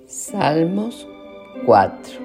Salmos 4.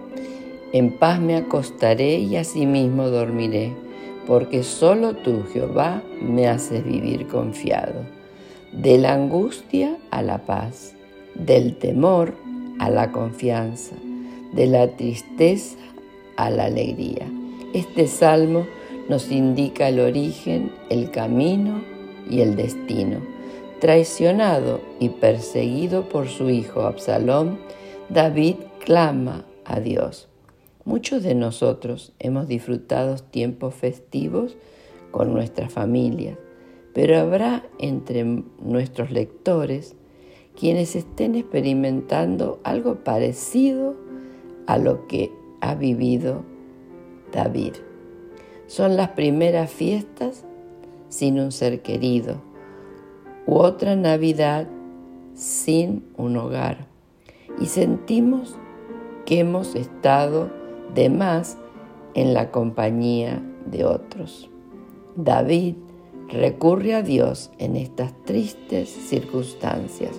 En paz me acostaré y asimismo dormiré, porque solo tú, Jehová, me haces vivir confiado. De la angustia a la paz, del temor a la confianza, de la tristeza a la alegría. Este salmo nos indica el origen, el camino y el destino. Traicionado y perseguido por su hijo Absalón, David clama a Dios. Muchos de nosotros hemos disfrutado tiempos festivos con nuestras familias, pero habrá entre nuestros lectores quienes estén experimentando algo parecido a lo que ha vivido David. Son las primeras fiestas sin un ser querido, u otra Navidad sin un hogar, y sentimos que hemos estado de más en la compañía de otros. David recurre a Dios en estas tristes circunstancias.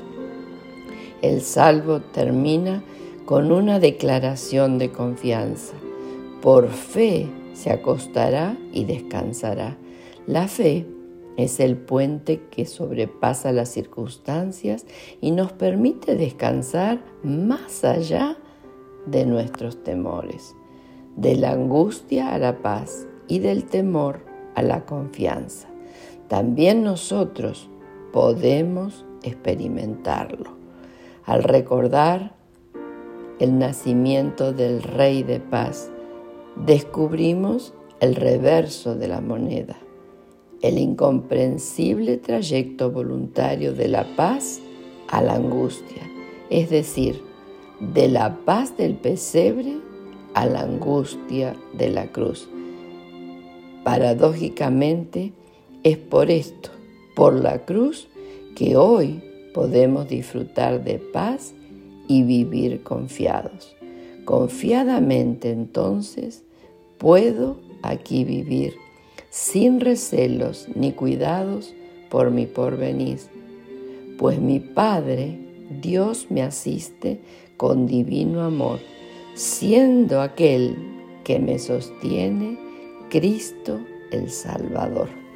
El salmo termina con una declaración de confianza. Por fe se acostará y descansará. La fe es el puente que sobrepasa las circunstancias y nos permite descansar más allá de nuestros temores, de la angustia a la paz y del temor a la confianza. También nosotros podemos experimentarlo. Al recordar el nacimiento del Rey de Paz, descubrimos el reverso de la moneda, el incomprensible trayecto voluntario de la paz a la angustia, es decir, de la paz del pesebre a la angustia de la cruz. Paradójicamente, es por esto, por la cruz, que hoy podemos disfrutar de paz y vivir confiados. Confiadamente, entonces, puedo aquí vivir sin recelos ni cuidados por mi porvenir, pues mi Padre, Dios, me asiste con divino amor, siendo aquel que me sostiene Cristo el Salvador.